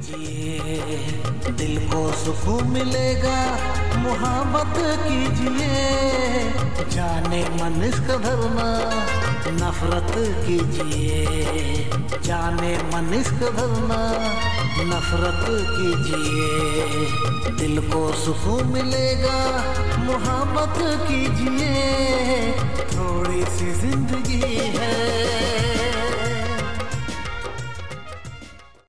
कीजिए, दिल को सुकून मिलेगा, मोहब्बत कीजिए, जाने मन इसका धरना नफरत कीजिए, जाने मन इसका धरना नफरत कीजिए, दिल को सुकून मिलेगा, मोहब्बत कीजिए, थोड़ी सी जिंदगी